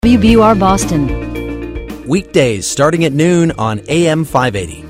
WBUR Boston. Weekdays starting at noon on AM 580.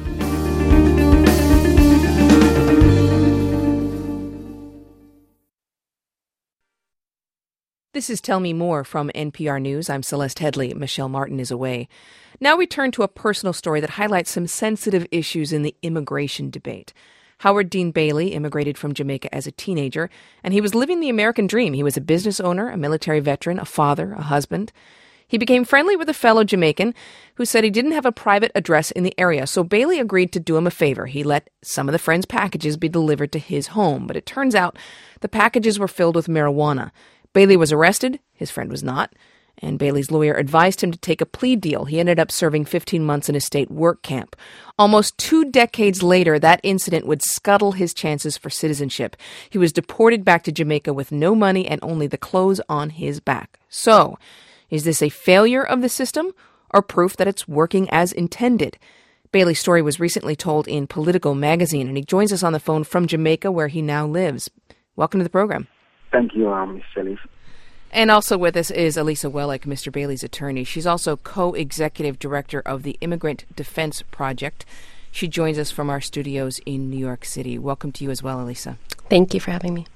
This is Tell Me More from NPR News. I'm Celeste Headley. Michelle Martin is away. Now we turn to a personal story that highlights some sensitive issues in the immigration debate. Howard Dean Bailey immigrated from Jamaica as a teenager, and he was living the American dream. He was a business owner, a military veteran, a father, a husband. He became friendly with a fellow Jamaican who said he didn't have a private address in the area, so Bailey agreed to do him a favor. He let some of the friend's packages be delivered to his home, but it turns out the packages were filled with marijuana. Bailey was arrested, his friend was not, and Bailey's lawyer advised him to take a plea deal. He ended up serving 15 months in a state work camp. Almost 2 decades later, that incident would scuttle his chances for citizenship. He was deported back to Jamaica with no money and only the clothes on his back. So, is this a failure of the system or proof that it's working as intended? Bailey's story was recently told in Politico magazine, and he joins us on the phone from Jamaica, where he now lives. Welcome to the program. Thank you, Ms. Shelley. And also with us is Elisa Wellick, Mr. Bailey's attorney. She's also co-executive director of the Immigrant Defense Project. She joins us from our studios in New York City. Welcome to you as well, Elisa. Thank you for having me.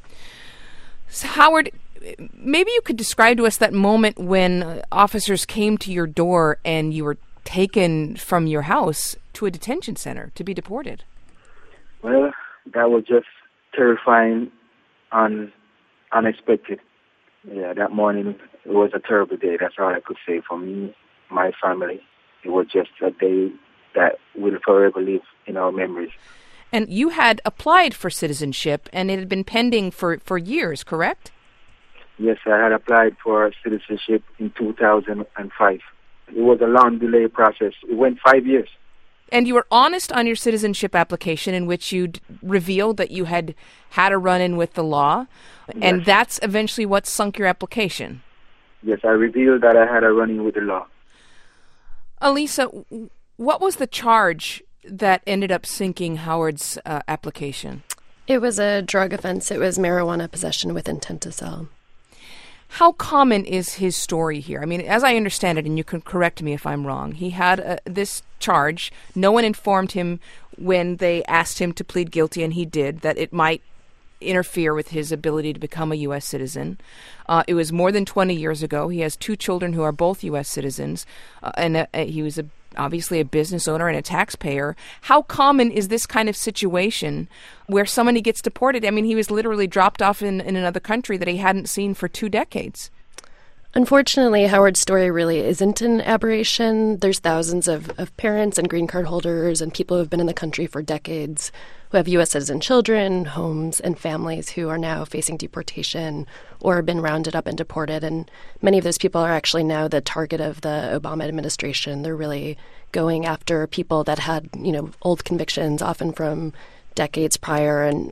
So, Howard, maybe you could describe to us that moment when officers came to your door and you were taken from your house to a detention center to be deported. Well, that was just terrifying and unexpected. Yeah, that morning, it was a terrible day. That's all I could say for me, my family. It was just a day that will forever live in our memories. And you had applied for citizenship, and it had been pending for years, correct? Yes, I had applied for citizenship in 2005. It was a long delay process. It went 5 years. And you were honest on your citizenship application, in which you revealed that you had had a run-in with the law, and Yes. that's eventually what sunk your application. Yes, I revealed that I had a run-in with the law. Elisa, what was the charge that ended up sinking Howard's application? It was a drug offense. It was marijuana possession with intent to sell. How common is his story here? I mean, as I understand it, and you can correct me if I'm wrong, he had this charge. No one informed him when they asked him to plead guilty, and he did, that it might interfere with his ability to become a U.S. citizen. It was more than 20 years ago. He has 2 children who are both U.S. citizens, and he was obviously a business owner and a taxpayer. How common is this kind of situation where somebody gets deported? I mean, he was literally dropped off in another country that he hadn't seen for 2 decades. Unfortunately, Howard's story really isn't an aberration. There's thousands of parents and green card holders and people who have been in the country for decades who have U.S. citizen children, homes, and families who are now facing deportation or have been rounded up and deported. And many of those people are actually now the target of the Obama administration. They're really going after people that had, old convictions, often from decades prior, and,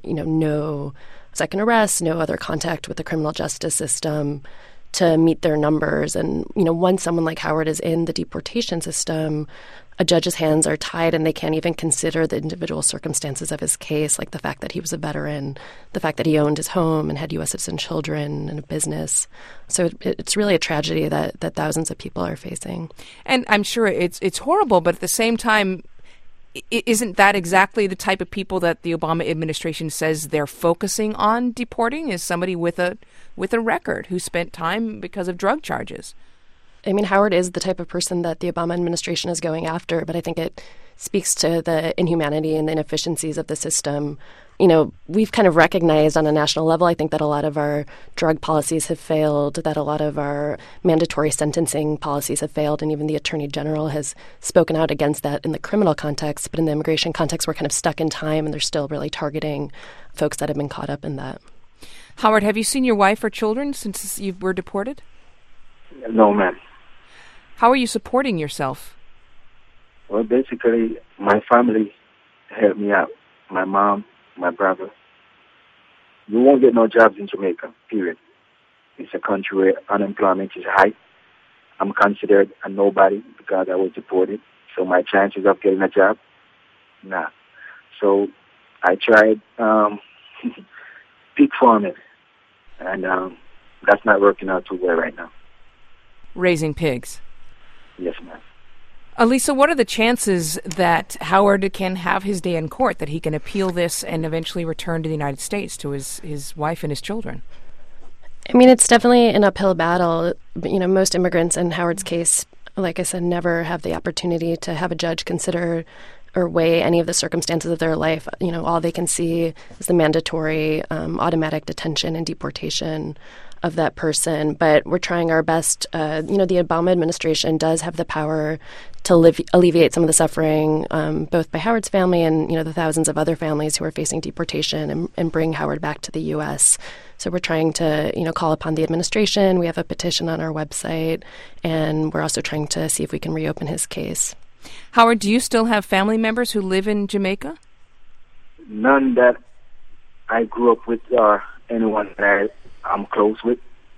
no second arrest, no other contact with the criminal justice system to meet their numbers. And, once someone like Howard is in the deportation system, a judge's hands are tied and they can't even consider the individual circumstances of his case, like the fact that he was a veteran, the fact that he owned his home and had U.S. citizen children and a business. So it's really a tragedy that thousands of people are facing. And I'm sure it's horrible, but at the same time, isn't that exactly the type of people that the Obama administration says they're focusing on deporting? Is somebody with a record who spent time because of drug charges? I mean, Howard is the type of person that the Obama administration is going after, but I think it speaks to the inhumanity and the inefficiencies of the system. We've kind of recognized on a national level, I think, that a lot of our drug policies have failed, that a lot of our mandatory sentencing policies have failed, and even the Attorney General has spoken out against that in the criminal context. But in the immigration context, we're kind of stuck in time, and they're still really targeting folks that have been caught up in that. Howard, have you seen your wife or children since you were deported? No, ma'am. How are you supporting yourself? Well, basically, my family helped me out. My mom, my brother. You won't get no jobs in Jamaica, period. It's a country where unemployment is high. I'm considered a nobody because I was deported. So my chances of getting a job, nah. So I tried pig farming, and that's not working out too well right now. raising pigs. Yes, ma'am. Elisa, what are the chances that Howard can have his day in court, that he can appeal this and eventually return to the United States to his wife and his children? I mean, it's definitely an uphill battle. You know, most immigrants in Howard's case, like I said, never have the opportunity to have a judge consider or weigh any of the circumstances of their life. You know, all they can see is the mandatory automatic detention and deportation of that person. But we're trying our best. The Obama administration does have the power to alleviate some of the suffering, both by Howard's family and, the thousands of other families who are facing deportation, and bring Howard back to the U.S. So we're trying to, call upon the administration. We have a petition on our website, and we're also trying to see if we can reopen his case. Howard, do you still have family members who live in Jamaica? None that I grew up with or anyone that I'm close with.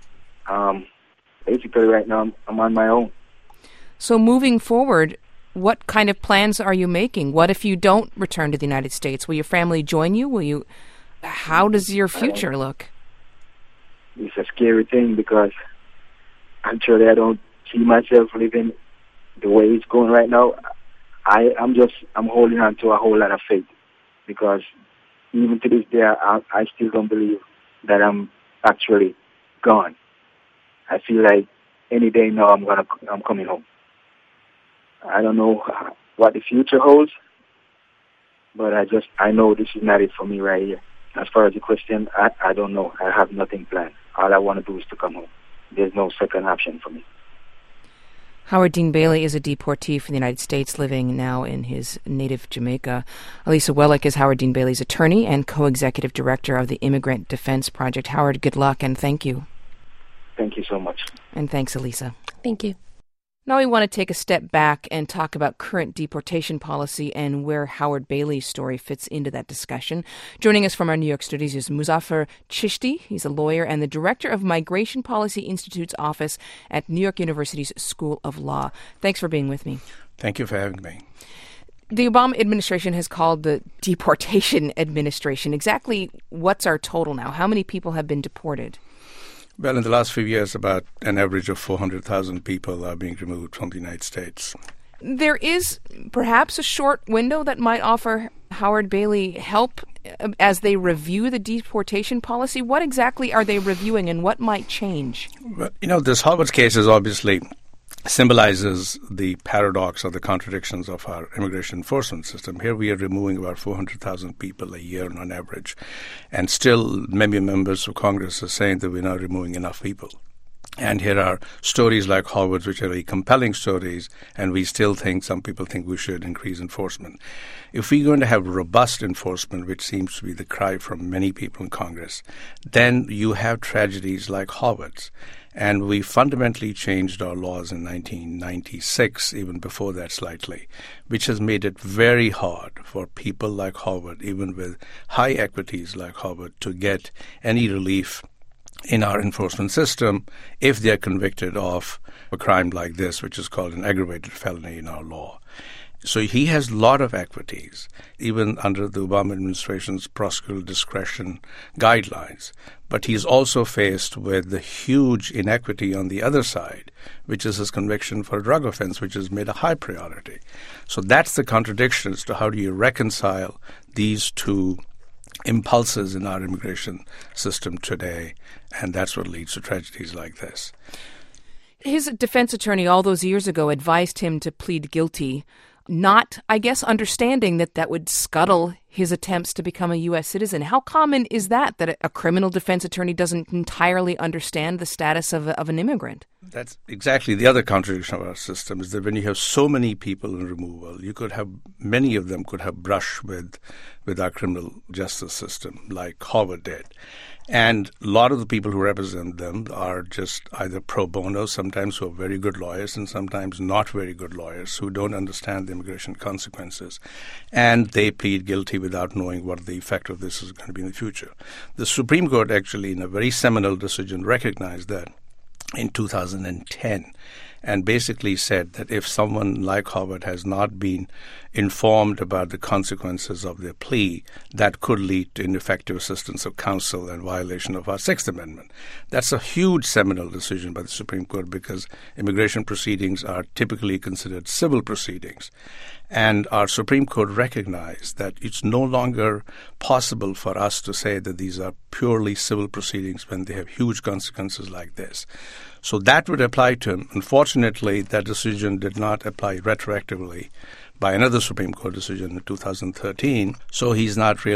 Basically, right now, I'm on my own. So moving forward, what kind of plans are you making? What if you don't return to the United States? Will your family join you? How does your future look? It's a scary thing because actually I don't see myself living the way it's going right now. I'm holding on to a whole lot of faith because even to this day, I still don't believe that I'm actually gone. I feel like any day now I'm coming home. I don't know what the future holds, but I know this is not it for me right here. As far as the question, I don't know. I have nothing planned. All I want to do is to come home. There's no second option for me. Howard Dean Bailey is a deportee from the United States living now in his native Jamaica. Elisa Wellick is Howard Dean Bailey's attorney and co-executive director of the Immigrant Defense Project. Howard, good luck and thank you. Thank you so much. And thanks, Elisa. Thank you. Now we want to take a step back and talk about current deportation policy and where Howard Bailey's story fits into that discussion. Joining us from our New York studios is Muzaffar Chishti. He's a lawyer and the director of Migration Policy Institute's office at New York University's School of Law. Thanks for being with me. Thank you for having me. The Obama administration has called the deportation administration. Exactly what's our total now? How many people have been deported? Well, in the last few years, about an average of 400,000 people are being removed from the United States. There is perhaps a short window that might offer Howard Bailey help as they review the deportation policy. What exactly are they reviewing and what might change? Well, this Howard's case is obviously symbolizes the paradox or the contradictions of our immigration enforcement system. Here we are removing about 400,000 people a year on average, and still many members of Congress are saying that we're not removing enough people. And here are stories like Howard's, which are very compelling stories, and we still think, some people think we should increase enforcement. If we're going to have robust enforcement, which seems to be the cry from many people in Congress, then you have tragedies like Howard's. And we fundamentally changed our laws in 1996, even before that slightly, which has made it very hard for people like Howard, even with high equities like Howard, to get any relief in our enforcement system if they're convicted of a crime like this, which is called an aggravated felony in our law. So he has a lot of equities, even under the Obama administration's prosecutorial discretion guidelines. But he's also faced with the huge inequity on the other side, which is his conviction for a drug offense, which is made a high priority. So that's the contradiction as to how do you reconcile these two impulses in our immigration system today, and that's what leads to tragedies like this. His defense attorney all those years ago advised him to plead guilty, not, I guess, understanding that would scuttle his attempts to become a U.S. citizen. How common is that a criminal defense attorney doesn't entirely understand the status of an immigrant? That's exactly the other contradiction of our system, is that when you have so many people in removal, many of them could have brushed with our criminal justice system, like Howard did. And a lot of the people who represent them are just either pro bono, sometimes who are very good lawyers, and sometimes not very good lawyers who don't understand the immigration consequences. And they plead guilty without knowing what the effect of this is going to be in the future. The Supreme Court actually, in a very seminal decision, recognized that in 2010. and basically said that if someone like Howard has not been informed about the consequences of their plea, that could lead to ineffective assistance of counsel and violation of our Sixth Amendment. That's a huge seminal decision by the Supreme Court because immigration proceedings are typically considered civil proceedings. And our Supreme Court recognized that it's no longer possible for us to say that these are purely civil proceedings when they have huge consequences like this. So that would apply to him. Unfortunately, that decision did not apply retroactively by another Supreme Court decision in 2013. So he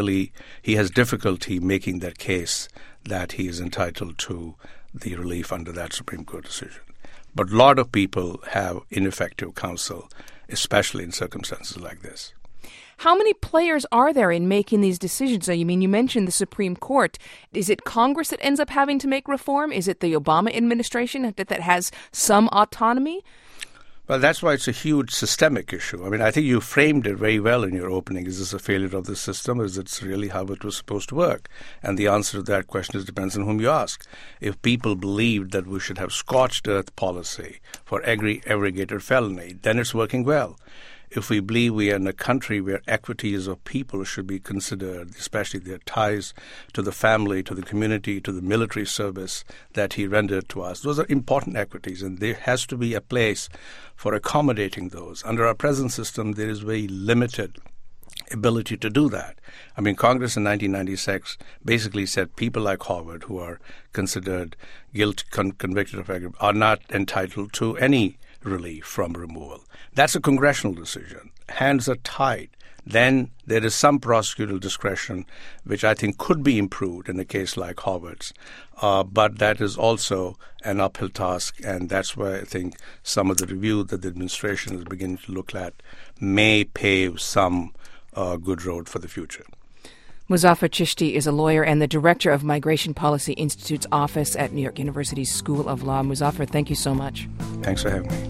has difficulty making that case that he is entitled to the relief under that Supreme Court decision. But a lot of people have ineffective counsel, especially in circumstances like this. How many players are there in making these decisions? So, you mentioned the Supreme Court. Is it Congress that ends up having to make reform? Is it the Obama administration that has some autonomy? Well, that's why it's a huge systemic issue. I think you framed it very well in your opening. Is this a failure of the system, or is it really how it was supposed to work? And the answer to that question depends on whom you ask. If people believed that we should have scorched earth policy for every aggregated felony, then it's working well. If we believe we are in a country where equities of people should be considered, especially their ties to the family, to the community, to the military service that he rendered to us, those are important equities, and there has to be a place for accommodating those. Under our present system, there is very limited ability to do that. Congress in 1996 basically said people like Howard, who are considered convicted of aggravated, are not entitled to any relief from removal. That's a congressional decision. Hands are tied. Then there is some prosecutorial discretion, which I think could be improved in a case like Howard's. But that is also an uphill task, and that's why I think some of the review that the administration is beginning to look at may pave some good road for the future. Muzaffar Chishti is a lawyer and the director of Migration Policy Institute's office at New York University's School of Law. Muzaffar, thank you so much. Thanks for having me.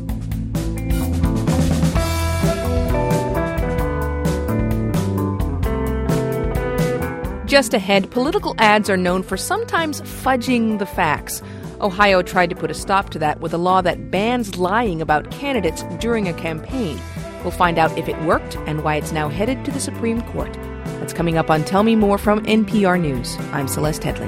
Just ahead, political ads are known for sometimes fudging the facts. Ohio tried to put a stop to that with a law that bans lying about candidates during a campaign. We'll find out if it worked and why it's now headed to the Supreme Court. That's coming up on Tell Me More from NPR News. I'm Celeste Headley.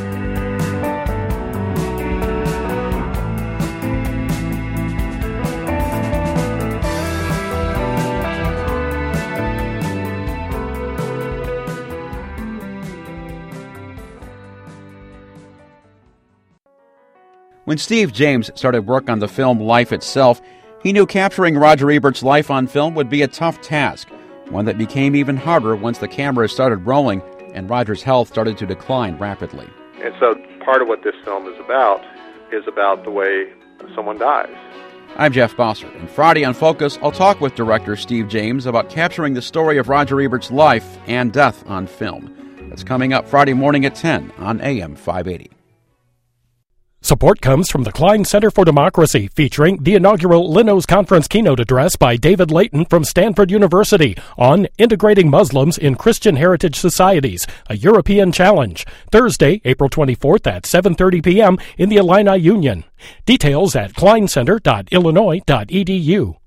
When Steve James started work on the film Life itself, he knew capturing Roger Ebert's life on film would be a tough task, one that became even harder once the cameras started rolling and Roger's health started to decline rapidly. And so part of what this film is about the way someone dies. I'm Jeff Bossert, and Friday on Focus, I'll talk with director Steve James about capturing the story of Roger Ebert's life and death on film. That's coming up Friday morning at 10 on AM 580. Support comes from the Klein Center for Democracy, featuring the inaugural Lino's Conference keynote address by David Layton from Stanford University on Integrating Muslims in Christian Heritage Societies, a European Challenge, Thursday, April 24th at 7:30 p.m. in the Illini Union. Details at kleincenter.illinois.edu.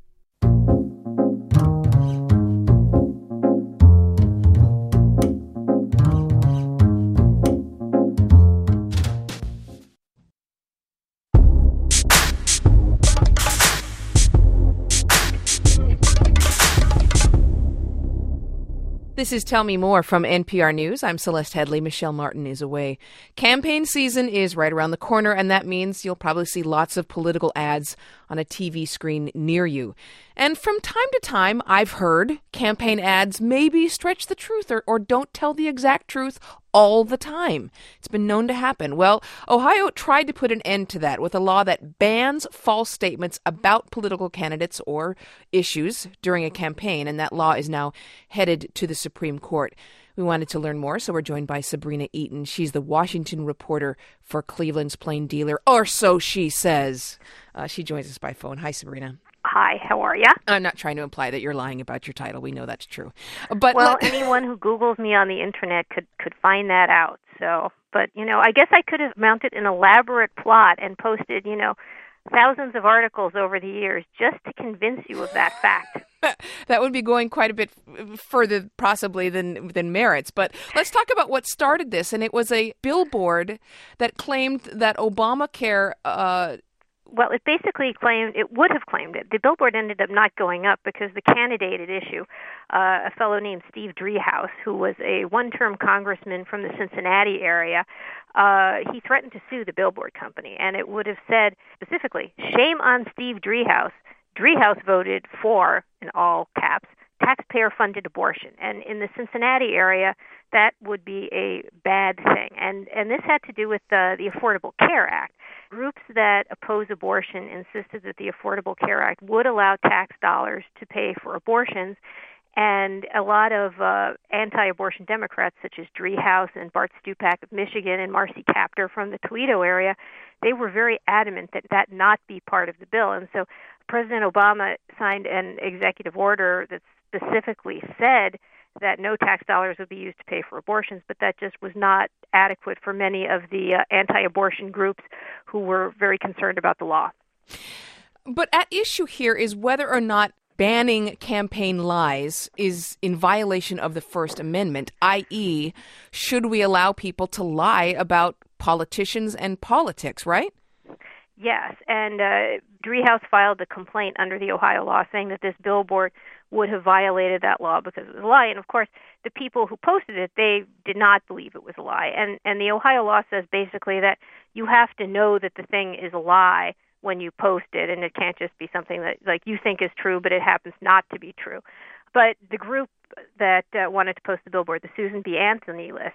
This is Tell Me More from NPR News. I'm Celeste Headley. Michelle Martin is away. Campaign season is right around the corner, and that means you'll probably see lots of political ads on a TV screen near you. And from time to time, I've heard campaign ads maybe stretch the truth or don't tell the exact truth all the time. It's been known to happen. Well, Ohio tried to put an end to that with a law that bans false statements about political candidates or issues during a campaign, and that law is now headed to the Supreme Court. We wanted to learn more, so we're joined by Sabrina Eaton. She's the Washington reporter for Cleveland's Plain Dealer, or so she says. She joins us by phone. Hi, Sabrina. Hi, how are you? I'm not trying to imply that you're lying about your title. We know that's true. Anyone who Googles me on the internet could find that out. So, but, I guess I could have mounted an elaborate plot and posted, thousands of articles over the years just to convince you of that fact. That would be going quite a bit further, possibly, than merits. But let's talk about what started this. And it was a billboard that claimed that Obamacare... Well, it basically claimed, it would have claimed it. The billboard ended up not going up because the candidate at issue, a fellow named Steve Driehaus, who was a one-term congressman from the Cincinnati area, he threatened to sue the billboard company. And it would have said specifically, shame on Steve Driehaus. Driehaus voted for, in all caps, taxpayer-funded abortion. And in the Cincinnati area, that would be a bad thing. And this had to do with the Affordable Care Act. Groups that oppose abortion insisted that the Affordable Care Act would allow tax dollars to pay for abortions. And a lot of anti-abortion Democrats, such as Driehaus and Bart Stupak of Michigan and Marcy Kaptur from the Toledo area, they were very adamant that that not be part of the bill. And so President Obama signed an executive order that specifically said that no tax dollars would be used to pay for abortions, but that just was not adequate for many of the anti-abortion groups who were very concerned about the law. But at issue here is whether or not banning campaign lies is in violation of the First Amendment, i.e., should we allow people to lie about politicians and politics, right? Yes, and Driehaus filed a complaint under the Ohio law saying that this billboard would have violated that law because it was a lie. And, of course, the people who posted it, they did not believe it was a lie. And the Ohio law says basically that you have to know that the thing is a lie when you post it, and it can't just be something that like you think is true, but it happens not to be true. But the group that wanted to post the billboard, the Susan B. Anthony list,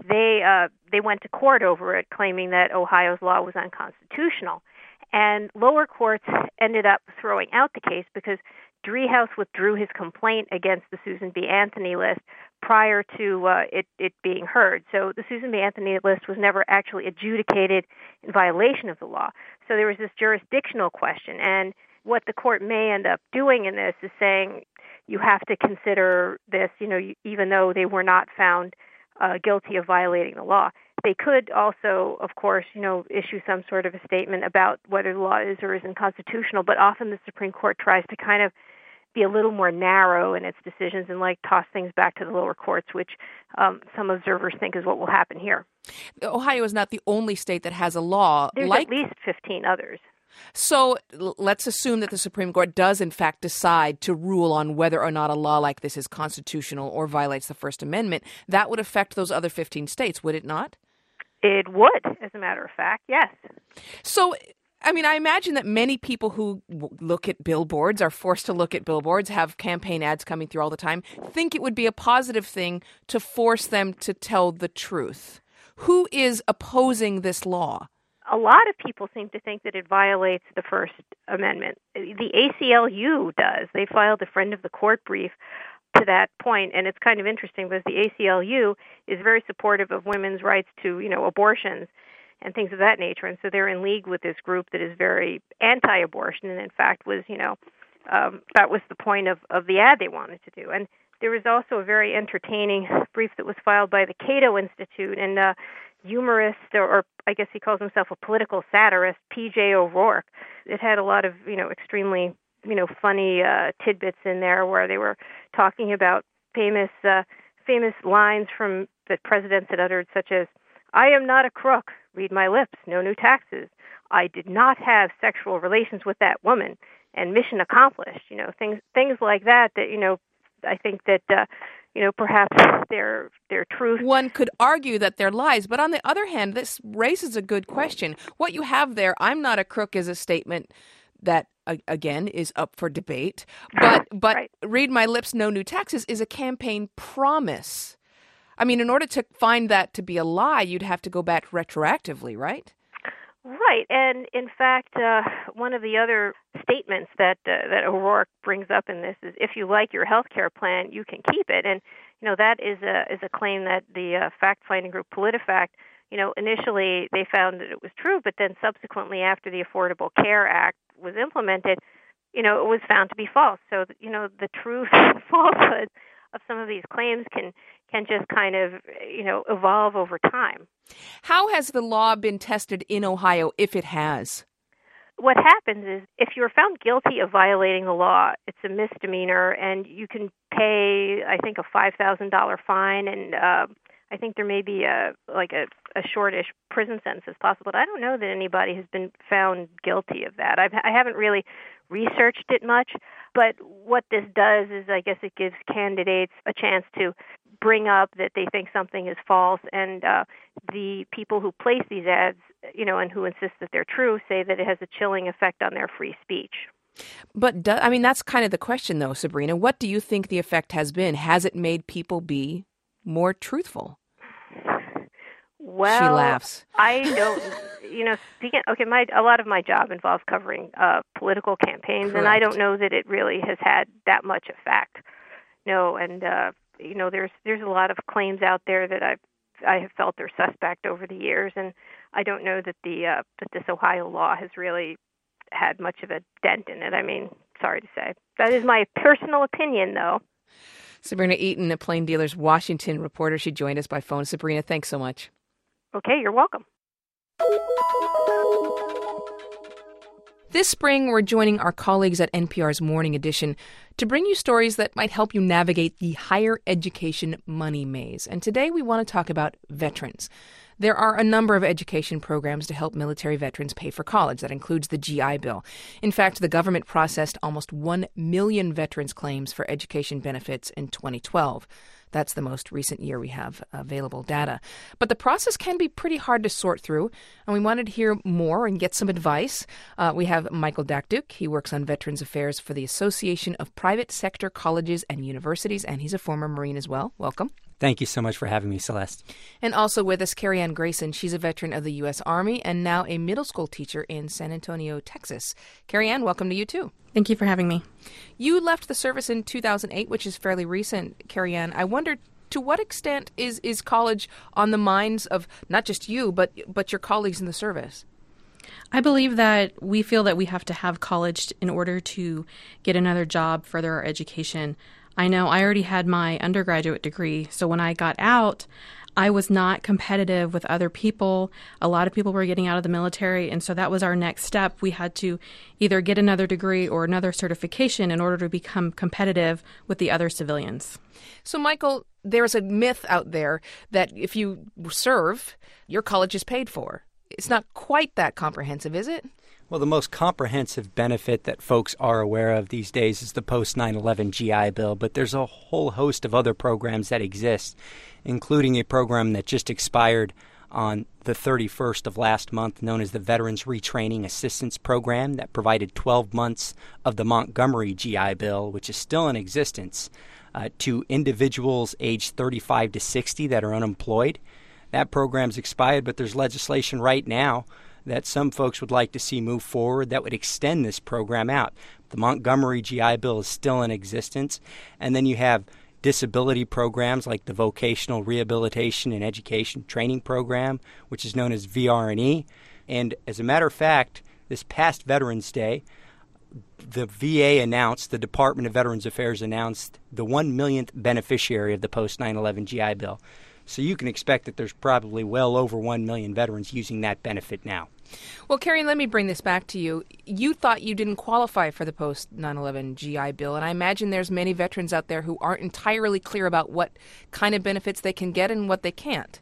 they went to court over it, claiming that Ohio's law was unconstitutional. And lower courts ended up throwing out the case because Driehaus withdrew his complaint against the Susan B. Anthony list prior to it being heard. So the Susan B. Anthony list was never actually adjudicated in violation of the law. So there was this jurisdictional question. And what the court may end up doing in this is saying you have to consider this, even though they were not found guilty of violating the law. They could also, of course, issue some sort of a statement about whether the law is or isn't constitutional, but often the Supreme Court tries to kind of be a little more narrow in its decisions and toss things back to the lower courts, which some observers think is what will happen here. Ohio is not the only state that has a law. There's at least 15 others. So let's assume that the Supreme Court does, in fact, decide to rule on whether or not a law like this is constitutional or violates the First Amendment. That would affect those other 15 states, would it not? It would, as a matter of fact, yes. So, I imagine that many people who look at billboards, are forced to look at billboards, have campaign ads coming through all the time, think it would be a positive thing to force them to tell the truth. Who is opposing this law? A lot of people seem to think that it violates the First Amendment. The ACLU does. They filed a friend of the court brief to that point, and it's kind of interesting because the ACLU is very supportive of women's rights to, abortions and things of that nature, and so they're in league with this group that is very anti-abortion, and in fact was, that was the point of the ad they wanted to do. And there was also a very entertaining brief that was filed by the Cato Institute, and humorist, or I guess he calls himself a political satirist, P.J. O'Rourke. It had a lot of, extremely funny tidbits in there where they were talking about famous lines from that presidents had uttered, such as, "I am not a crook, read my lips, no new taxes. I did not have sexual relations with that woman," and mission accomplished. Things like that I think that perhaps they're truth. One could argue that they're lies, but on the other hand, this raises a good question. What you have there, "I'm not a crook," is a statement that, again, is up for debate. But right. "Read my lips, no new taxes" is a campaign promise. In order to find that to be a lie, you'd have to go back retroactively, right? Right, and in fact, one of the other statements that O'Rourke brings up in this is, if you like your health care plan, you can keep it. And that is a claim that the fact-finding group PolitiFact, initially they found that it was true, but then subsequently, after the Affordable Care Act was implemented, it was found to be false. So the truth and falsehood of some of these claims can just kind of, evolve over time. How has the law been tested in Ohio, if it has? what happens is if you're found guilty of violating the law, it's a misdemeanor, and you can pay, I think, a $5,000 fine, and I think there may be a shortish prison sentence as possible. But I don't know that anybody has been found guilty of that. I haven't really researched it much, but what this does is I guess it gives candidates a chance to bring up that they think something is false, and the people who place these ads, and who insist that they're true, say that it has a chilling effect on their free speech. But, that's kind of the question, though, Sabrina. What do you think the effect has been? Has it made people be more truthful? Well, she laughs. I don't, a lot of my job involves covering political campaigns, Correct. And I don't know that it really has had that much effect. No, and there's a lot of claims out there that I have felt are suspect over the years, and I don't know that that this Ohio law has really had much of a dent in it. I mean, sorry to say. That is my personal opinion, though. Sabrina Eaton, a Plain Dealer's Washington reporter. She joined us by phone. Sabrina, thanks so much. Okay, you're welcome. This spring, we're joining our colleagues at NPR's Morning Edition to bring you stories that might help you navigate the higher education money maze. And today we want to talk about veterans. There are a number of education programs to help military veterans pay for college. That includes the GI Bill. In fact, the government processed almost 1 million veterans' claims for education benefits in 2012. That's the most recent year we have available data. But the process can be pretty hard to sort through, and we wanted to hear more and get some advice. We have Michael Dakduk. He works on Veterans Affairs for the Association of Private Sector Colleges and Universities, and he's a former Marine as well. Welcome. Thank you so much for having me, Celeste. And also with us, Carrie Ann Grayson. She's a veteran of the U.S. Army and now a middle school teacher in San Antonio, Texas. Carrie Ann, welcome to you, too. Thank you for having me. You left the service in 2008, which is fairly recent, Carrie Ann. I wondered, to what extent is college on the minds of not just you, but your colleagues in the service? I believe that we feel that we have to have college in order to get another job, further our education. I know I already had my undergraduate degree, so when I got out, I was not competitive with other people. A lot of people were getting out of the military, and so that was our next step. We had to either get another degree or another certification in order to become competitive with the other civilians. So, Michael, there's a myth out there that if you serve, your college is paid for. It's not quite that comprehensive, is it? Well, the most comprehensive benefit that folks are aware of these days is the post-9/11 GI Bill, but there's a whole host of other programs that exist, including a program that just expired on the 31st of last month known as the Veterans Retraining Assistance Program that provided 12 months of the Montgomery GI Bill, which is still in existence, to individuals aged 35 to 60 that are unemployed. That program's expired, but there's legislation right now that some folks would like to see move forward that would extend this program out. The Montgomery GI Bill is still in existence. And then you have disability programs like the Vocational Rehabilitation and Education Training Program, which is known as VR&E. And as a matter of fact, this past Veterans Day, the VA announced, the Department of Veterans Affairs announced the 1 millionth beneficiary of the post-9/11 GI Bill. So you can expect that there's probably well over 1 million veterans using that benefit now. Well, Carrie, let me bring this back to you. You thought you didn't qualify for the post-9/11 GI Bill, and I imagine there's many veterans out there who aren't entirely clear about what kind of benefits they can get and what they can't.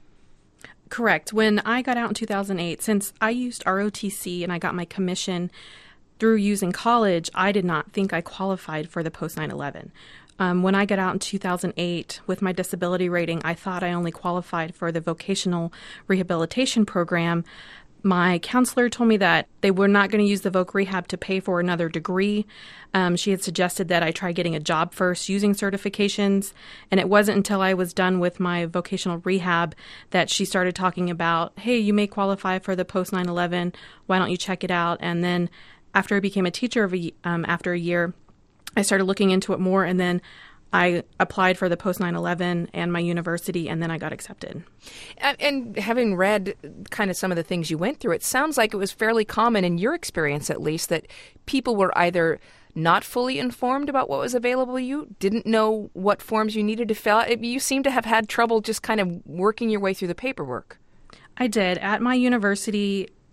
Correct. When I got out in 2008, since I used ROTC and I got my commission through using college, I did not think I qualified for the post-9/11. When I got out in 2008 with my disability rating, I thought I only qualified for the vocational rehabilitation program. My counselor told me that they were not going to use the voc rehab to pay for another degree. She had suggested that I try getting a job first using certifications. And it wasn't until I was done with my vocational rehab that she started talking about, hey, you may qualify for the post-9/11. Why don't you check it out? And then after I became a teacher after a year, I started looking into it more, and then I applied for the post-9/11 and my university, and then I got accepted. And having read kind of some of the things you went through, it sounds like it was fairly common in your experience, at least, that people were either not fully informed about what was available to you, didn't know what forms you needed to fill out. You seem to have had trouble just kind of working your way through the paperwork. I did. At my university,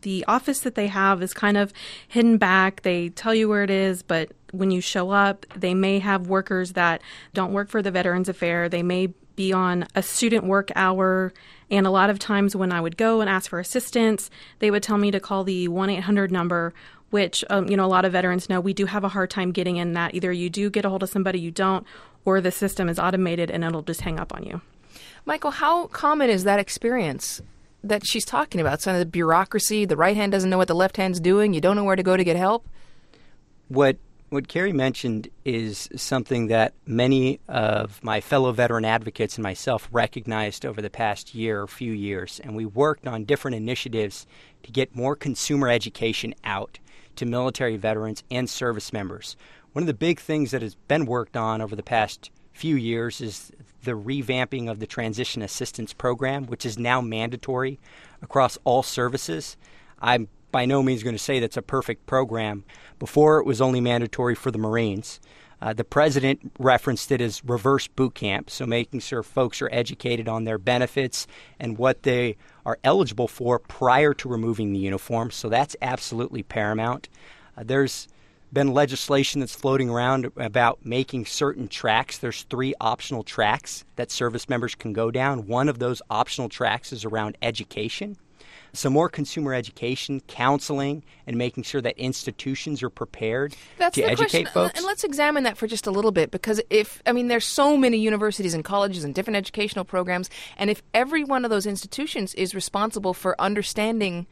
the office that they have is kind of hidden back. They tell you where it is, but when you show up, they may have workers that don't work for the Veterans Affairs. They may be on a student work hour. And a lot of times when I would go and ask for assistance, they would tell me to call the 1-800 number, which, a lot of veterans know we do have a hard time getting in that. Either you do get a hold of somebody, you don't, or the system is automated and it'll just hang up on you. Michael, how common is that experience that she's talking about? Some of the bureaucracy, the right hand doesn't know what the left hand's doing, you don't know where to go to get help? What Carrie mentioned is something that many of my fellow veteran advocates and myself recognized over the past few years, and we worked on different initiatives to get more consumer education out to military veterans and service members. One of the big things that has been worked on over the past few years is the revamping of the Transition Assistance Program, which is now mandatory across all services. I'm by no means going to say that's a perfect program. Before, it was only mandatory for the Marines. The president referenced it as reverse boot camp, so making sure folks are educated on their benefits and what they are eligible for prior to removing the uniform. So that's absolutely paramount. There's been legislation that's floating around about making certain tracks. There's 3 optional tracks that service members can go down. One of those optional tracks is around education. Some more consumer education, counseling, and making sure that institutions are prepared to educate folks. And let's examine that for just a little bit, because there's so many universities and colleges and different educational programs, and if every one of those institutions is responsible for understanding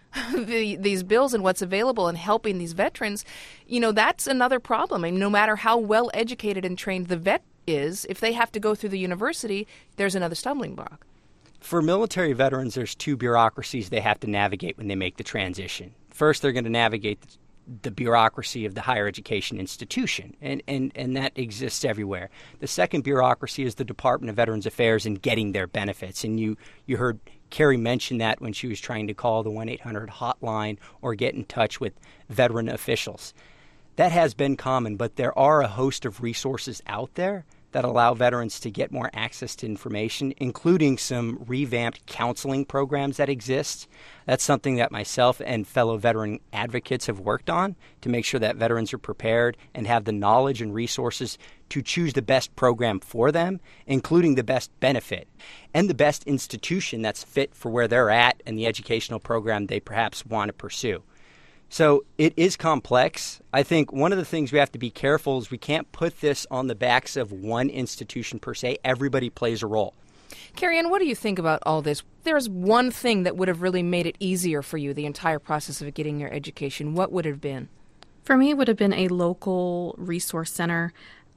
these bills and what's available and helping these veterans, that's another problem. No matter how well educated and trained the vet is, if they have to go through the university, there's another stumbling block. For military veterans, there's 2 bureaucracies they have to navigate when they make the transition. First, they're going to navigate the bureaucracy of the higher education institution, and that exists everywhere. The second bureaucracy is the Department of Veterans Affairs in getting their benefits, and you heard Carrie mention that when she was trying to call the 1-800 hotline or get in touch with veteran officials. That has been common, but there are a host of resources out there that allow veterans to get more access to information, including some revamped counseling programs that exist. That's something that myself and fellow veteran advocates have worked on to make sure that veterans are prepared and have the knowledge and resources to choose the best program for them, including the best benefit and the best institution that's fit for where they're at and the educational program they perhaps want to pursue. So it is complex. I think one of the things we have to be careful is we can't put this on the backs of one institution per se. Everybody plays a role. Carrie Ann, what do you think about all this? There's one thing that would have really made it easier for you, the entire process of getting your education. What would it have been? For me, it would have been a local resource center.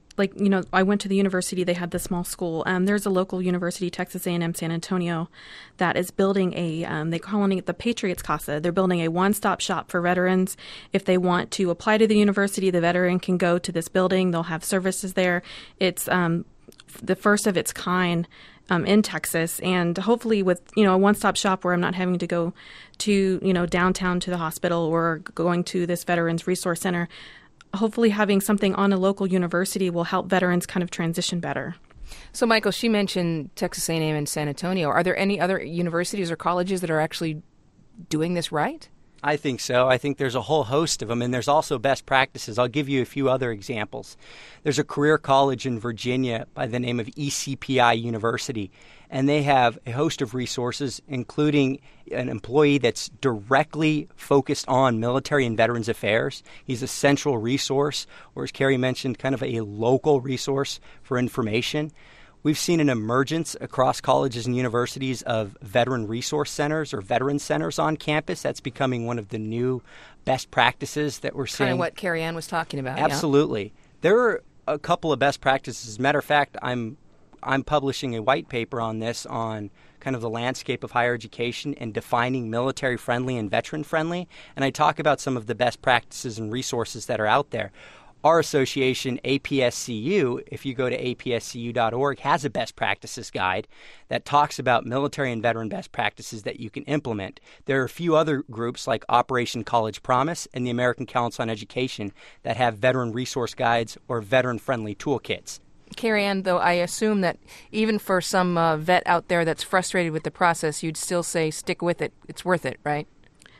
I went to the university. They had the small school. There's a local university, Texas A&M San Antonio, that is building they're calling it the Patriots Casa. They're building a one-stop shop for veterans. If they want to apply to the university, the veteran can go to this building. They'll have services there. It's the first of its kind in Texas, and hopefully with a one-stop shop where I'm not having to go to downtown to the hospital or going to this Veterans Resource Center. Hopefully having something on a local university will help veterans kind of transition better. So, Michael, she mentioned Texas A&M and San Antonio. Are there any other universities or colleges that are actually doing this right? I think so. I think there's a whole host of them, and there's also best practices. I'll give you a few other examples. There's a career college in Virginia by the name of ECPI University, and they have a host of resources, including an employee that's directly focused on military and veterans affairs. He's a central resource, or as Carrie mentioned, kind of a local resource for information. We've seen an emergence across colleges and universities of veteran resource centers or veteran centers on campus. That's becoming one of the new best practices that we're seeing. Kind of what Carrie Ann was talking about. Absolutely. Yeah. There are a couple of best practices. As a matter of fact, I'm publishing a white paper on this, on kind of the landscape of higher education and defining military-friendly and veteran-friendly. And I talk about some of the best practices and resources that are out there. Our association, APSCU, if you go to apscu.org, has a best practices guide that talks about military and veteran best practices that you can implement. There are a few other groups like Operation College Promise and the American Council on Education that have veteran resource guides or veteran-friendly toolkits. Carrie Ann, though, I assume that even for some vet out there that's frustrated with the process, you'd still say stick with it. It's worth it, right?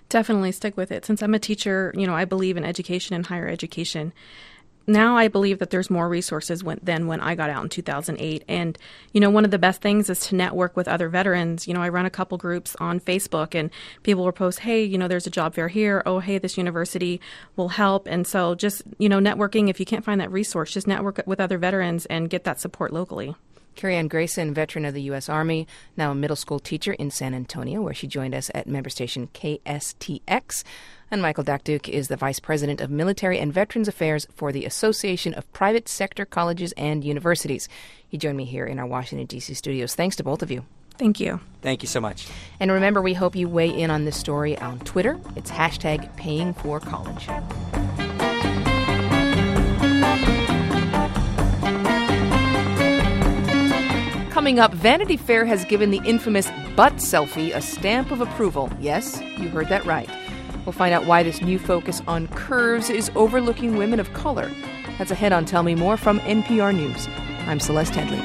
Definitely stick with it. Since I'm a teacher, I believe in education and higher education. Now I believe that there's more resources than when I got out in 2008. And, one of the best things is to network with other veterans. I run a couple groups on Facebook, and people will post, hey, there's a job fair here. Oh, hey, this university will help. And so just, networking, if you can't find that resource, just network with other veterans and get that support locally. Carrie Ann Grayson, veteran of the U.S. Army, now a middle school teacher in San Antonio, where she joined us at member station KSTX. And Michael Dakduk is the Vice President of Military and Veterans Affairs for the Association of Private Sector Colleges and Universities. He joined me here in our Washington, D.C. studios. Thanks to both of you. Thank you. Thank you so much. And remember, we hope you weigh in on this story on Twitter. It's #PayingForCollege. Coming up, Vanity Fair has given the infamous butt selfie a stamp of approval. Yes, you heard that right. We'll find out why this new focus on curves is overlooking women of color. That's ahead on Tell Me More from NPR News. I'm Celeste Headley.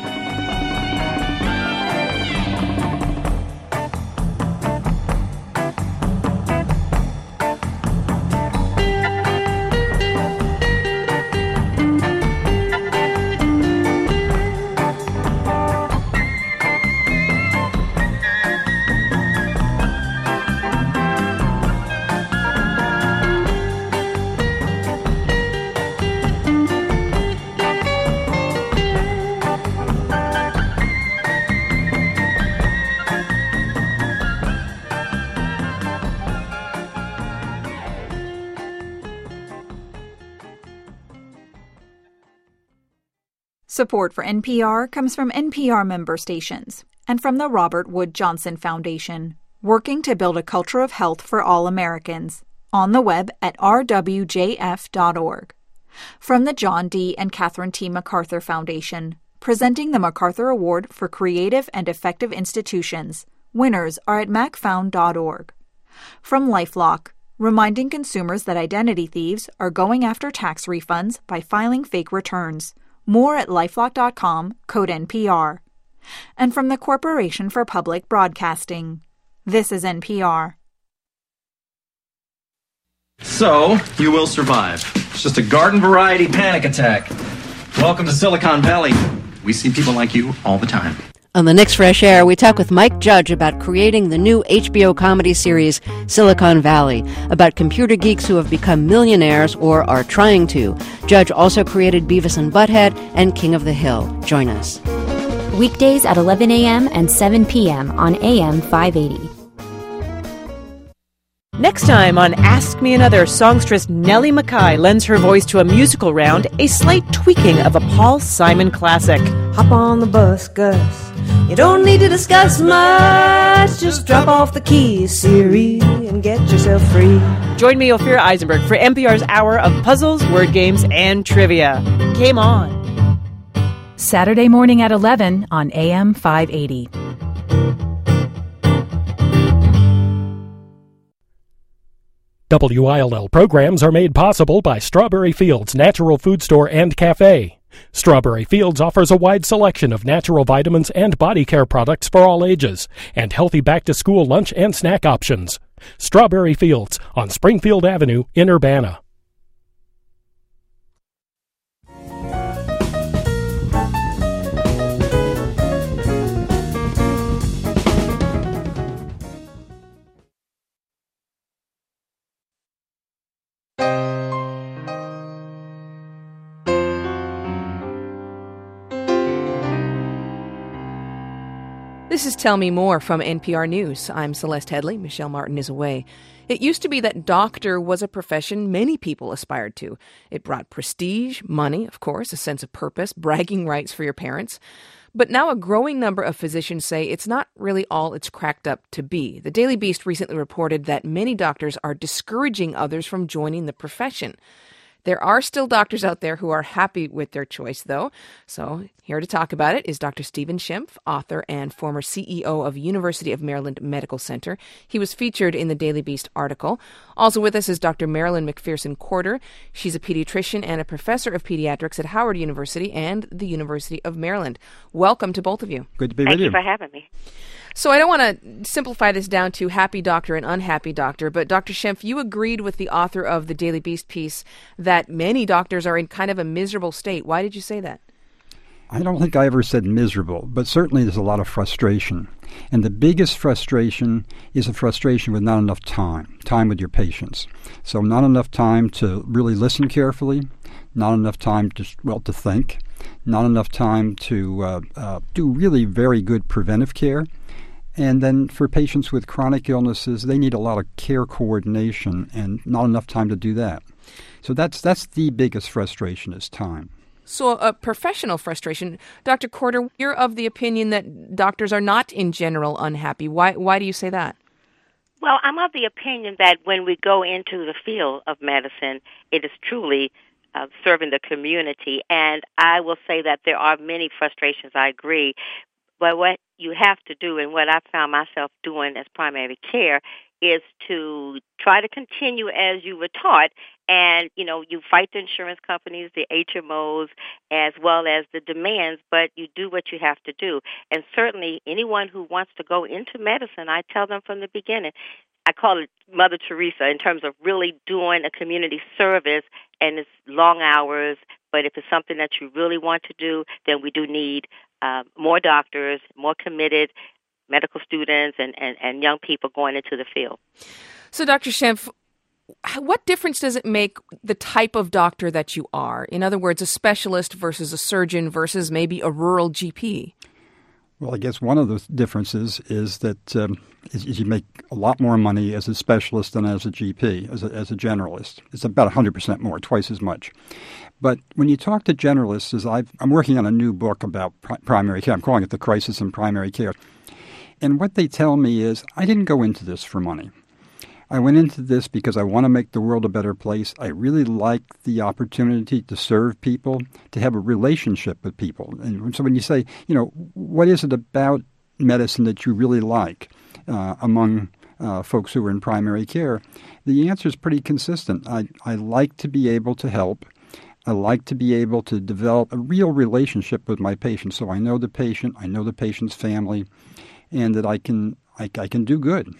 Support for NPR comes from NPR member stations and from the Robert Wood Johnson Foundation, working to build a culture of health for all Americans, on the web at rwjf.org. From the John D. and Catherine T. MacArthur Foundation, presenting the MacArthur Award for Creative and Effective Institutions. Winners are at macfound.org. From LifeLock, reminding consumers that identity thieves are going after tax refunds by filing fake returns. More at lifelock.com, code NPR. And from the Corporation for Public Broadcasting. This is NPR. So, you will survive. It's just a garden variety panic attack. Welcome to Silicon Valley. We see people like you all the time. On the next Fresh Air, we talk with Mike Judge about creating the new HBO comedy series Silicon Valley, about computer geeks who have become millionaires or are trying to. Judge also created Beavis and Butthead and King of the Hill. Join us. Weekdays at 11 a.m. and 7 p.m. on AM 580. Next time on Ask Me Another, songstress Nellie Mackay lends her voice to a musical round, a slight tweaking of a Paul Simon classic. Hop on the bus, Gus. You don't need to discuss much. Just drop off the keys, Siri, and get yourself free. Join me, Ophira Eisenberg, for NPR's hour of puzzles, word games, and trivia. Game on. Saturday morning at 11 on AM 580. WILL programs are made possible by Strawberry Fields Natural Food Store and Cafe. Strawberry Fields offers a wide selection of natural vitamins and body care products for all ages, and healthy back-to-school lunch and snack options. Strawberry Fields on Springfield Avenue in Urbana. This is Tell Me More from NPR News. I'm Celeste Headley. Michelle Martin is away. It used to be that doctor was a profession many people aspired to. It brought prestige, money, of course, a sense of purpose, bragging rights for your parents. But now a growing number of physicians say it's not really all it's cracked up to be. The Daily Beast recently reported that many doctors are discouraging others from joining the profession. There are still doctors out there who are happy with their choice, though. So here to talk about it is Dr. Steven Schimpf, author and former CEO of University of Maryland Medical Center. He was featured in the Daily Beast article. Also with us is Dr. Marilyn McPherson Corder. She's a pediatrician and a professor of pediatrics at Howard University and the University of Maryland. Welcome to both of you. Good to be with you. Thank you for having me. So I don't want to simplify this down to happy doctor and unhappy doctor, but Dr. Schempf, you agreed with the author of the Daily Beast piece that many doctors are in kind of a miserable state. Why did you say that? I don't think I ever said miserable, but certainly there's a lot of frustration. And the biggest frustration is a frustration with not enough time with your patients. So not enough time to really listen carefully, not enough time to think, not enough time to do really very good preventive care. And then for patients with chronic illnesses, they need a lot of care coordination and not enough time to do that. So that's the biggest frustration is time. So a professional frustration. Dr. Korder, you're of the opinion that doctors are not in general unhappy. Why do you say that? Well, I'm of the opinion that when we go into the field of medicine, it is truly serving the community. And I will say that there are many frustrations, I agree. But what you have to do, and what I found myself doing as primary care, is to try to continue as you were taught. And, you fight the insurance companies, the HMOs, as well as the demands, but you do what you have to do. And certainly anyone who wants to go into medicine, I tell them from the beginning, I call it Mother Teresa in terms of really doing a community service, and it's long hours. But if it's something that you really want to do, then we do need more doctors, more committed medical students, and young people going into the field. So, Dr. Schempf, what difference does it make the type of doctor that you are? In other words, a specialist versus a surgeon versus maybe a rural GP? Well, I guess one of the differences is that you make a lot more money as a specialist than as a GP, as a generalist. It's about 100% more, twice as much. But when you talk to generalists, I'm working on a new book about primary care. I'm calling it The Crisis in Primary Care. And what they tell me is, I didn't go into this for money. I went into this because I want to make the world a better place. I really like the opportunity to serve people, to have a relationship with people. And so when you say, what is it about medicine that you really like among folks who are in primary care, the answer is pretty consistent. I like to be able to help. I like to be able to develop a real relationship with my patient. So I know the patient, I know the patient's family, and that I can do good.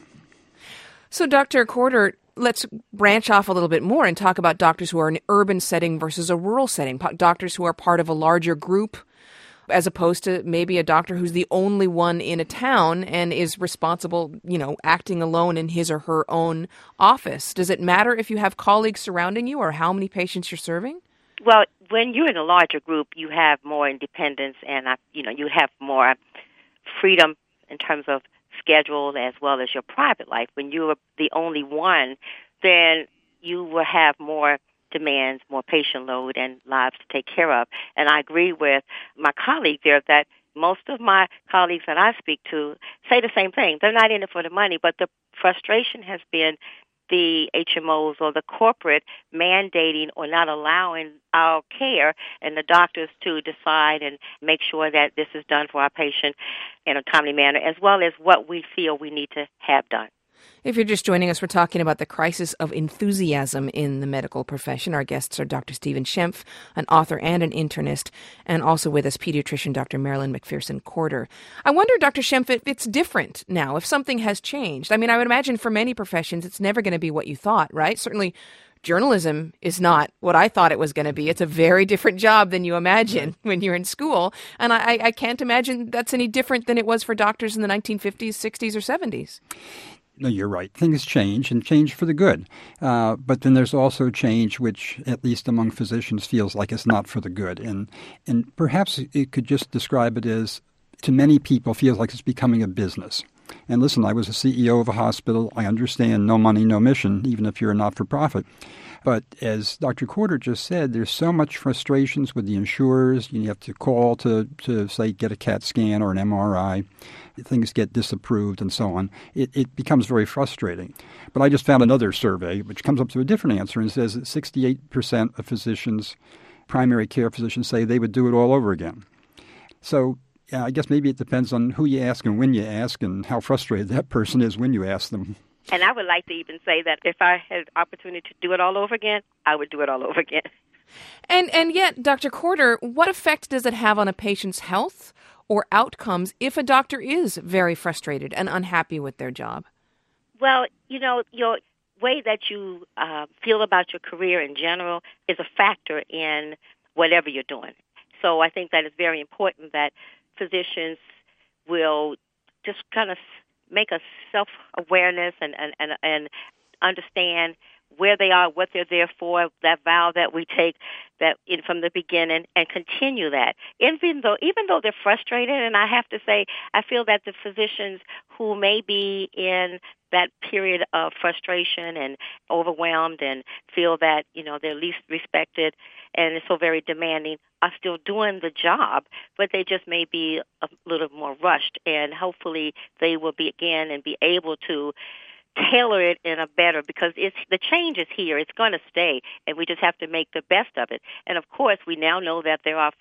So, Dr. Korder, let's branch off a little bit more and talk about doctors who are in an urban setting versus a rural setting, doctors who are part of a larger group, as opposed to maybe a doctor who's the only one in a town and is responsible, acting alone in his or her own office. Does it matter if you have colleagues surrounding you or how many patients you're serving? Well, when you're in a larger group, you have more independence and, you have more freedom in terms of schedule as well as your private life. When you're the only one, then you will have more demands, more patient load, and lives to take care of. And I agree with my colleague there that most of my colleagues that I speak to say the same thing. They're not in it for the money, but the frustration has been the HMOs or the corporate mandating or not allowing our care and the doctors to decide and make sure that this is done for our patient in a timely manner, as well as what we feel we need to have done. If you're just joining us, we're talking about the crisis of enthusiasm in the medical profession. Our guests are Dr. Stephen Schempf, an author and an internist, and also with us pediatrician Dr. Marilyn McPherson Korder. I wonder, Dr. Schempf, if it's different now, if something has changed. I mean, I would imagine for many professions, it's never going to be what you thought, right? Certainly, journalism is not what I thought it was going to be. It's a very different job than you imagine when you're in school. And I can't imagine that's any different than it was for doctors in the 1950s, 60s, or 70s. No, you're right. Things change, and change for the good. But then there's also change which, at least among physicians, feels like it's not for the good. And perhaps it could just describe it as, to many people, feels like it's becoming a business. And listen, I was a CEO of a hospital. I understand no money, no mission, even if you're a not-for-profit. But as Dr. Korder just said, there's so much frustrations with the insurers. You have to call to say, get a CAT scan or an MRI. Things get disapproved and so on. It becomes very frustrating. But I just found another survey which comes up to a different answer and says that 68% of physicians, primary care physicians, say they would do it all over again. So I guess maybe it depends on who you ask and when you ask and how frustrated that person is when you ask them. And I would like to even say that if I had the opportunity to do it all over again, I would do it all over again. And yet, Dr. Korder, what effect does it have on a patient's health or outcomes if a doctor is very frustrated and unhappy with their job? Well, your way that you feel about your career in general is a factor in whatever you're doing. So I think that it's very important that physicians will just kind of make a self-awareness and understand where they are, what they're there for, that vow that we take from the beginning, and continue that. Even though they're frustrated, and I have to say, I feel that the physicians who may be in that period of frustration and overwhelmed and feel that, they're least respected and it's so very demanding are still doing the job, but they just may be a little more rushed. And hopefully they will be able to tailor it in a better, because the change is here. It's going to stay, and we just have to make the best of it. And of course, we now know that there are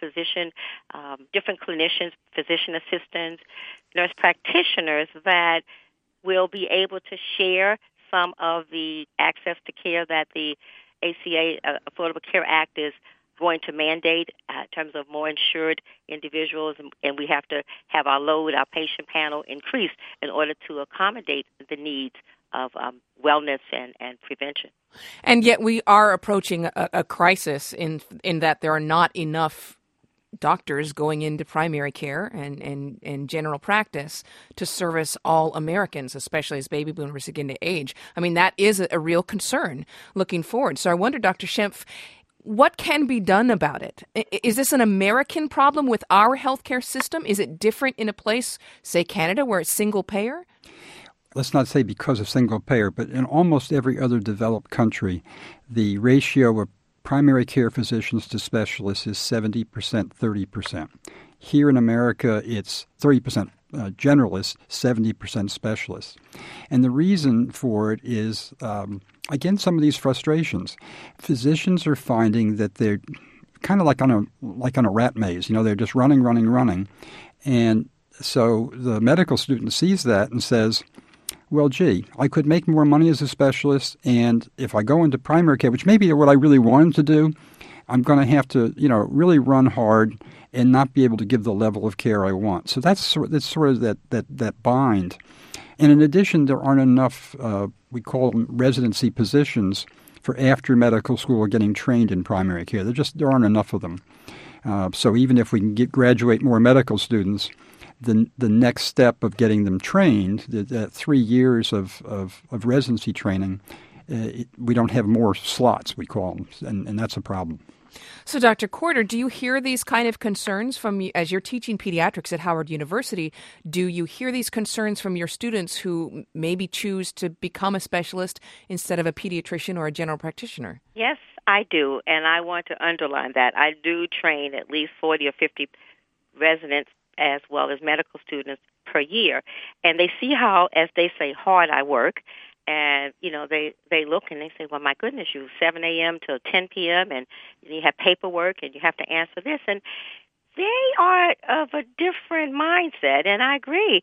different clinicians, physician assistants, nurse practitioners that will be able to share some of the access to care that the ACA, Affordable Care Act, is going to mandate in terms of more insured individuals, and we have to have our patient panel increased in order to accommodate the needs of wellness and prevention. And yet we are approaching a crisis in that there are not enough doctors going into primary care and general practice to service all Americans, especially as baby boomers begin to age. I mean, that is a real concern looking forward. So I wonder, Dr. Schempf, what can be done about it? Is this an American problem with our healthcare system? Is it different in a place, say Canada, where it's single payer? Let's not say because of single payer, but in almost every other developed country, the ratio of primary care physicians to specialists is 70%, 30%. Here in America, it's 30% generalists, 70% specialists. And the reason for it is, again, some of these frustrations. Physicians are finding that they're kind of like on a rat maze. They're just running. And so the medical student sees that and says, well, gee, I could make more money as a specialist, and if I go into primary care, which may be what I really wanted to do, I'm going to have to, really run hard and not be able to give the level of care I want. So that's sort of that bind. And in addition, there aren't enough, we call them residency positions for after medical school or getting trained in primary care. There aren't enough of them. So even if we can graduate more medical students, the next step of getting them trained, the 3 years of residency training, we don't have more slots, we call them, and that's a problem. So, Dr. Corder, do you hear these kind of concerns as you're teaching pediatrics at Howard University, do you hear these concerns from your students who maybe choose to become a specialist instead of a pediatrician or a general practitioner? Yes, I do, and I want to underline that. I do train at least 40 or 50 residents as well as medical students per year, and they see how, as they say, hard I work. And, they look and they say, well, my goodness, you 7 a.m. till 10 p.m. and you have paperwork and you have to answer this. And they are of a different mindset. And I agree.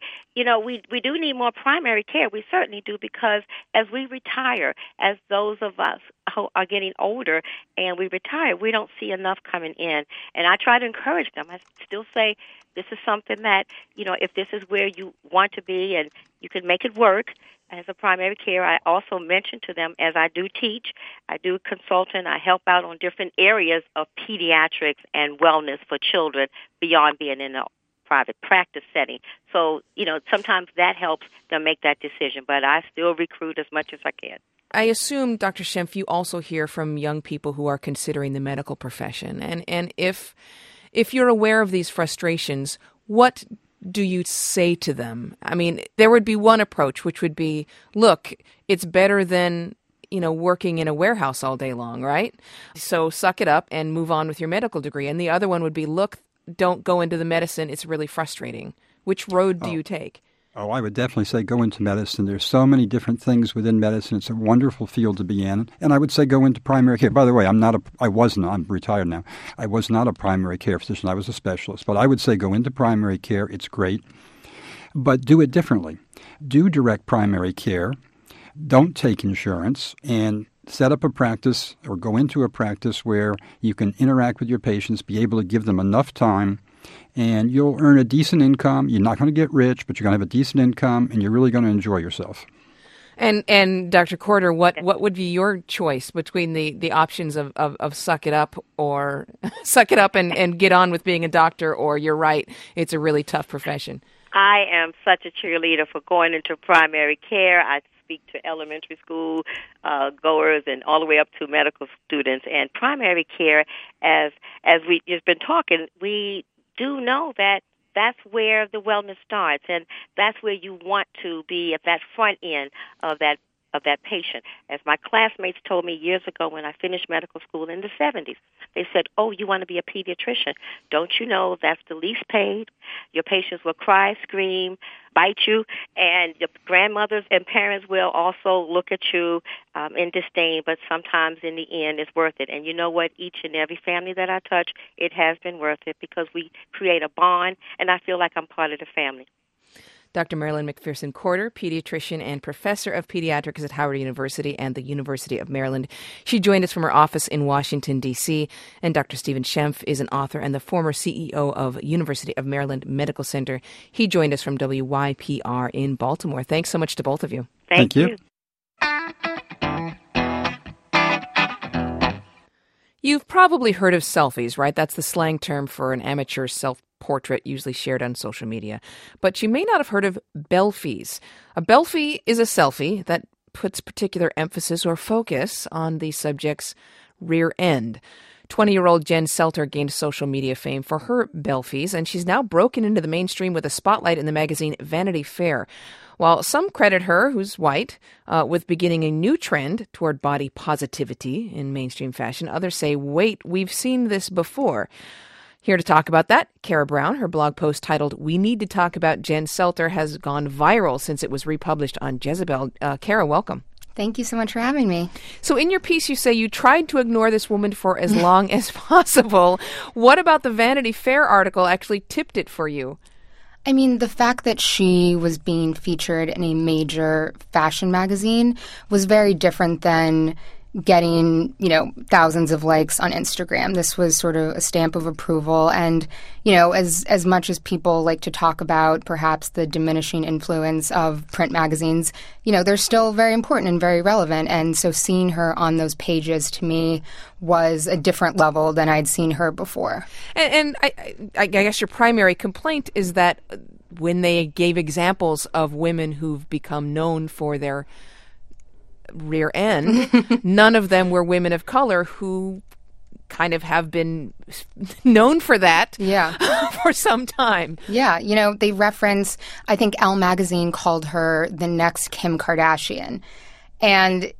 We do need more primary care. We certainly do, because as we retire, as those of us who are getting older and we retire, we don't see enough coming in. And I try to encourage them. I still say this is something that, if this is where you want to be and you can make it work, as a primary care, I also mention to them, as I do teach, I do consulting, I help out on different areas of pediatrics and wellness for children beyond being in a private practice setting. So, sometimes that helps them make that decision, but I still recruit as much as I can. I assume, Dr. Schempf, you also hear from young people who are considering the medical profession. And if you're aware of these frustrations, what do you say to them? I mean, there would be one approach, which would be, look, it's better than, working in a warehouse all day long, right? So suck it up and move on with your medical degree. And the other one would be, look, don't go into the medicine. It's really frustrating. Which road do you take? Oh, I would definitely say go into medicine. There's so many different things within medicine. It's a wonderful field to be in. And I would say go into primary care. By the way, I'm retired now. I was not a primary care physician. I was a specialist. But I would say go into primary care. It's great. But do it differently. Do direct primary care. Don't take insurance, and set up a practice or go into a practice where you can interact with your patients, be able to give them enough time And you'll earn a decent income. You're not going to get rich, but you're going to have a decent income, and you're really going to enjoy yourself. And Dr. Corder, what would be your choice between the options of suck it up or suck it up and get on with being a doctor, or you're right, it's a really tough profession? I am such a cheerleader for going into primary care. I speak to elementary school goers and all the way up to medical students. And primary care, as we just been talking, we do know that that's where the wellness starts, and that's where you want to be at that front end of that patient. As my classmates told me years ago when I finished medical school in the 70s, they said, "Oh, you want to be a pediatrician. Don't you know that's the least paid? Your patients will cry, scream, bite you, and your grandmothers and parents will also look at you in disdain, but sometimes in the end it's worth it." And you know what? Each and every family that I touch, it has been worth it because we create a bond, and I feel like I'm part of the family. Dr. Marilyn McPherson Corder, pediatrician and professor of pediatrics at Howard University and the University of Maryland. She joined us from her office in Washington, D.C. And Dr. Stephen Schempf is an author and the former CEO of University of Maryland Medical Center. He joined us from WYPR in Baltimore. Thanks so much to both of you. Thank you. You've probably heard of selfies, right? That's the slang term for an amateur self-portrait usually shared on social media. But you may not have heard of belfies. A belfie is a selfie that puts particular emphasis or focus on the subject's rear end. 20-year-old Jen Selter gained social media fame for her belfies, and she's now broken into the mainstream with a spotlight in the magazine Vanity Fair. While some credit her, who's white, with beginning a new trend toward body positivity in mainstream fashion, others say, wait, we've seen this before. Here to talk about that, Kara Brown. Her blog post titled "We Need to Talk About Jen Selter" has gone viral since it was republished on Jezebel. Kara, welcome. Thank you so much for having me. So in your piece, you say you tried to ignore this woman for as long as possible. What about the Vanity Fair article actually tipped it for you? I mean, the fact that she was being featured in a major fashion magazine was very different than getting, thousands of likes on Instagram. This was sort of a stamp of approval. And, as much as people like to talk about perhaps the diminishing influence of print magazines, they're still very important and very relevant. And so seeing her on those pages to me was a different level than I'd seen her before. And I guess your primary complaint is that when they gave examples of women who've become known for their rear end, none of them were women of color who kind of have been known for that for some time. Yeah, they reference, I think Elle magazine called her the next Kim Kardashian. And,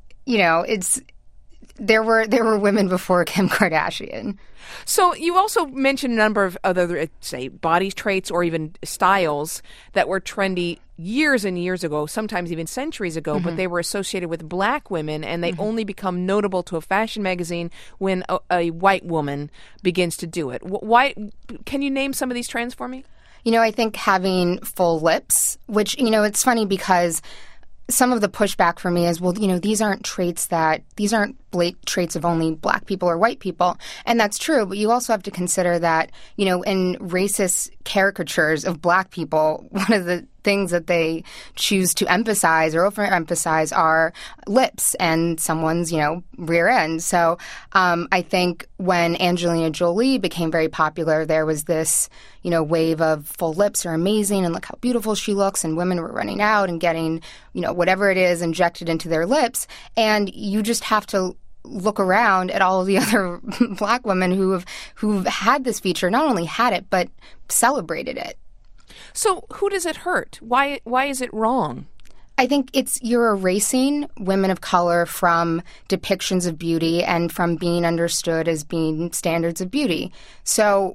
there were women before Kim Kardashian. So you also mentioned a number of other, say, body traits or even styles that were trendy years and years ago, sometimes even centuries ago, but they were associated with black women, and they only become notable to a fashion magazine when a white woman begins to do it. Why? Can you name some of these trends for me? I think having full lips, which, it's funny because some of the pushback for me is, well, these aren't traits traits of only black people or white people. And that's true. But you also have to consider that, in racist caricatures of black people, one of the things that they choose to emphasize or overemphasize are lips and someone's, rear end. So I think when Angelina Jolie became very popular, there was this, wave of full lips are amazing and look how beautiful she looks, and women were running out and getting, whatever it is injected into their lips. And you just have to look around at all of the other black women who've had this feature, not only had it, but celebrated it. So who does it hurt? Why is it wrong? I think you're erasing women of color from depictions of beauty and from being understood as being standards of beauty. So,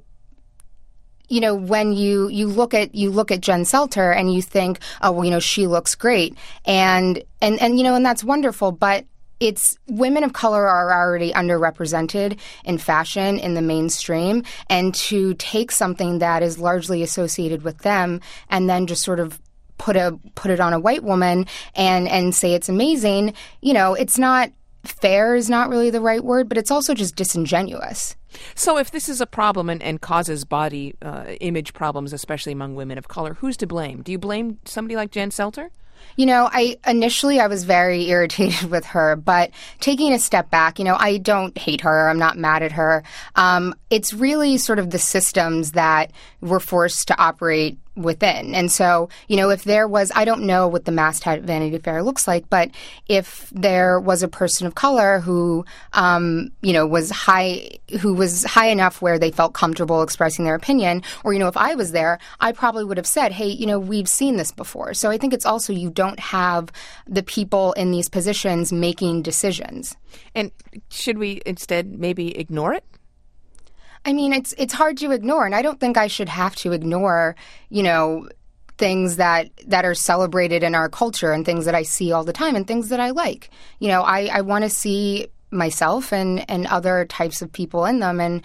when you look at Jen Selter and you think, oh, well, she looks great, and that's wonderful, but it's women of color are already underrepresented in fashion in the mainstream, and to take something that is largely associated with them and then just sort of put it on a white woman and say it's amazing, it's not fair is not really the right word, but it's also just disingenuous. So if this is a problem and causes body image problems, especially among women of color, who's to blame? Do you blame somebody like Jen Selter? I was very irritated with her, but taking a step back, I don't hate her. I'm not mad at her. It's really sort of the systems that we're forced to operate within. And so, if there was, I don't know what the masthead at Vanity Fair looks like, but if there was a person of color who, was high enough where they felt comfortable expressing their opinion, or, if I was there, I probably would have said, hey, we've seen this before. So I think it's also you don't have the people in these positions making decisions. And should we instead maybe ignore it? I mean, it's hard to ignore, and I don't think I should have to ignore, things that are celebrated in our culture and things that I see all the time and things that I like. I want to see myself and other types of people in them, and,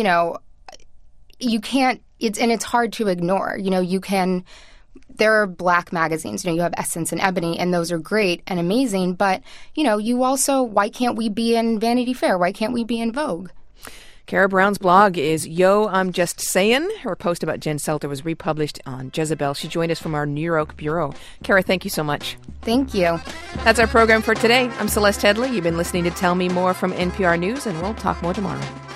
you can't, it's hard to ignore. There are Black magazines, you have Essence and Ebony, and those are great and amazing, but, you also, why can't we be in Vanity Fair? Why can't we be in Vogue? Kara Brown's blog is Yo, I'm Just Saying. Her post about Jen Selter was republished on Jezebel. She joined us from our New York bureau. Kara, thank you so much. Thank you. That's our program for today. I'm Celeste Headlee. You've been listening to Tell Me More from NPR News, and we'll talk more tomorrow.